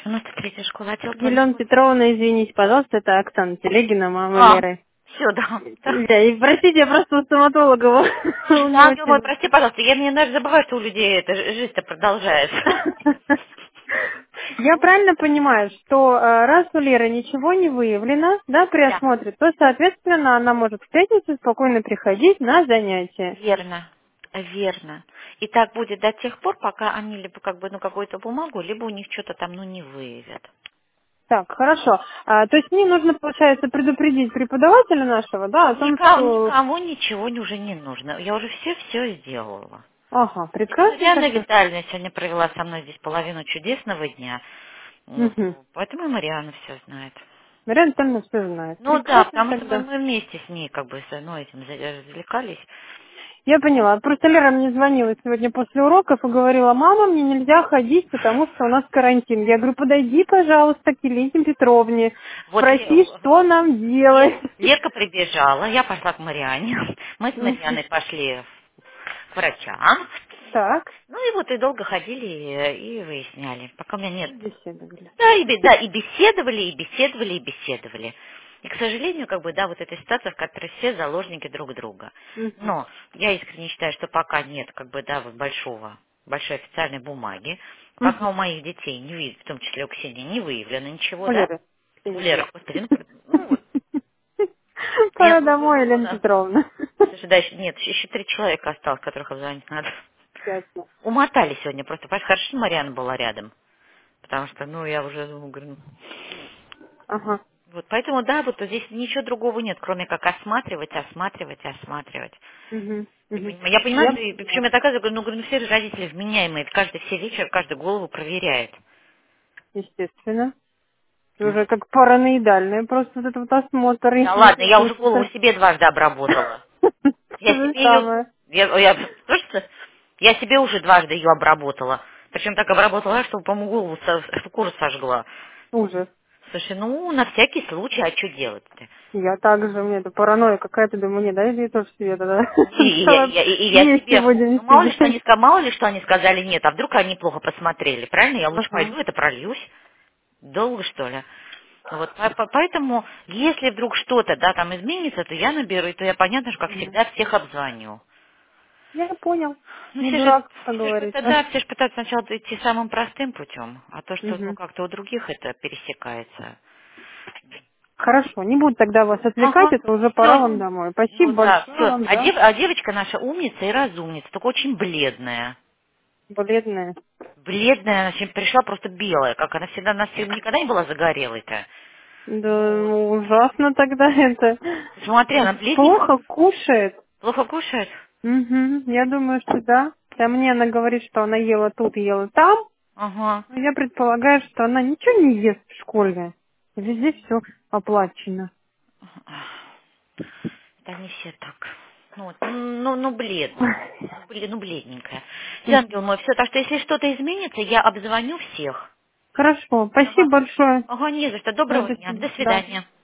93-я школа, отдел Елена платежей. Петровна, извините, пожалуйста, это Оксана Телегина, мама А, Леры. все, да. Да. Да, и простите, я просто у стоматолога была. У Да, него ангел мой, очень... прости, пожалуйста, я даже забываю, что у людей эта жизнь-то продолжается. Я правильно понимаю, что раз у Леры ничего не выявлено, да, при Да. осмотре, то, соответственно, она может в пятницу спокойно приходить на занятия. Верно. Верно. И так будет до тех пор, пока они либо как бы, ну, какую-то бумагу, либо у них что-то там, ну, не выявят. Так, хорошо. То есть мне нужно, получается, предупредить преподавателя нашего, да, о том, что... Никому ничего уже не нужно. Я уже все сделала. Ага, И вот прекрасно Диана тогда. Витальевна сегодня провела со мной здесь половину чудесного дня. Вот. Угу. Поэтому и Мариана все знает. Марьяна Анатольевна все знает. Ну да, Прекрасно потому что мы, тогда. мы вместе с ней как бы ну, этим развлекались. Я поняла. Просто Лера мне звонила сегодня после уроков и говорила: мама, мне нельзя ходить, потому что у нас карантин. Я говорю: подойди, пожалуйста, к Елене Петровне, Вот спроси, что нам делать. Лерка прибежала, я пошла к Мариане. Мы с Мгм. Марианой пошли к врачам. Так. Ну и вот и долго ходили и выясняли. Пока у меня нет. Беседовали. Да, да, и беседовали, и беседовали, и беседовали. И, к сожалению, как бы, да, вот эта ситуация, в которой все заложники друг друга. Мгм. Но я искренне считаю, что пока нет, как бы, да, вот большой официальной бумаги, пока Мгм. у моих детей, не в том числе у Ксении, не выявлено ничего, У да? Леры. У Извини. Леры, господи, ну вот. Нет, Пора домой, Елена Петровна. слушай, да, нет, еще 3 человека осталось, которых обзвонить надо. Ясно. Умотали сегодня просто, понимаешь, хорошо, что Марьяна была рядом. Потому что, ну, я уже думаю, говорю, ну, Ага. вот, поэтому, да, вот здесь ничего другого нет, кроме как осматривать, осматривать, осматривать. Мгм. Мгм. Я понимаю, Я что, причем поняла. я такая, говорю, ну, все же родители вменяемые, каждый все вечер, каждую голову проверяет. Естественно. Ну. Уже как параноидальная, просто вот этот вот осмотр, Да если ладно, ты я уже будешь голову это... себе дважды обработала. То Я же себе ее, самое. слышите, я себе уже дважды ее обработала. Причем так обработала, что, по-моему, голову кожу сожгла. Ужас. Слушай, ну, на всякий случай, а что делать-то? Я также, у меня это паранойя какая-то, думаю, не, дай ей тоже себе тогда. Давай И я вместе себе, будем ну сидеть. мало ли что они сказали нет, а вдруг они плохо посмотрели, правильно? Я лучше Ага. пойду, это прольюсь. Долго, что ли? Вот, поэтому, если вдруг что-то, да, там изменится, то я наберу, и то я, понятно, что, как Мгм. всегда, всех обзвоню. Я понял. Ну, Не дурак, как все же говорится. все ж пытаются сначала идти самым простым путем, а то, что, ну, Мгм. как-то у других это пересекается. Хорошо, не буду тогда вас отвлекать, Ага, это уже пора вам все. домой. Спасибо Вот, да, большое все. вам, А, да. а девочка наша умница и разумница, только очень бледная. Бледная. Бледная, она сегодня пришла просто белая, как она всегда, она никогда не была загорелой-то. Да, Ну, ну, ужасно тогда это. смотри, она бледненькая, Плохо кушает. плохо кушает. Угу, я думаю, что да. А мне она говорит, что она ела тут, ела там. Ага. Но я предполагаю, что она ничего не ест в школе. Везде все оплачено. Да не все так. Ну, вот, ну, бледная. Ну, бледненькая. Все, Мгм. ангел мой, все. Так что, если что-то изменится, я обзвоню всех. Хорошо, Ага. спасибо большое. Ага, не за что. Доброго До дня. До свидания. Да. свидания.